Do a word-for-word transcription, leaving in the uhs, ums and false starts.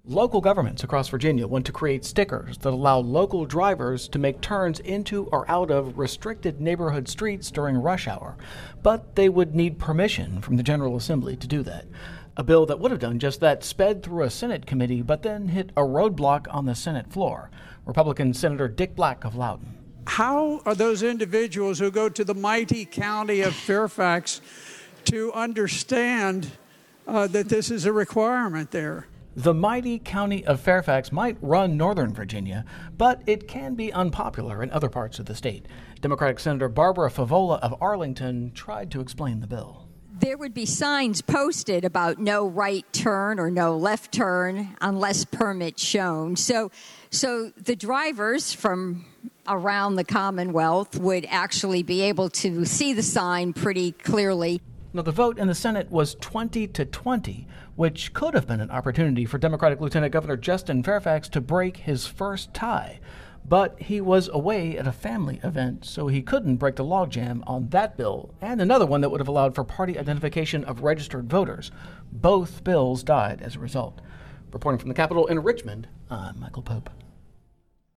Local governments across Virginia want to create stickers that allow local drivers to make turns into or out of restricted neighborhood streets during rush hour, but they would need permission from the General Assembly to do that. A bill that would have done just that sped through a Senate committee but then hit a roadblock on the Senate floor. Republican Senator Dick Black of Loudoun. How are those individuals who go to the mighty county of Fairfax to understand uh, that this is a requirement there? The mighty county of Fairfax might run Northern Virginia, but it can be unpopular in other parts of the state. Democratic Senator Barbara Favola of Arlington tried to explain the bill. There would be signs posted about no right turn or no left turn unless permit shown. So, so the drivers from around the Commonwealth would actually be able to see the sign pretty clearly. Now, the vote in the Senate was twenty to twenty, which could have been an opportunity for Democratic Lieutenant Governor Justin Fairfax to break his first tie. But he was away at a family event, so he couldn't break the logjam on that bill and another one that would have allowed for party identification of registered voters. Both bills died as a result. Reporting from the Capitol in Richmond, I'm Michael Pope.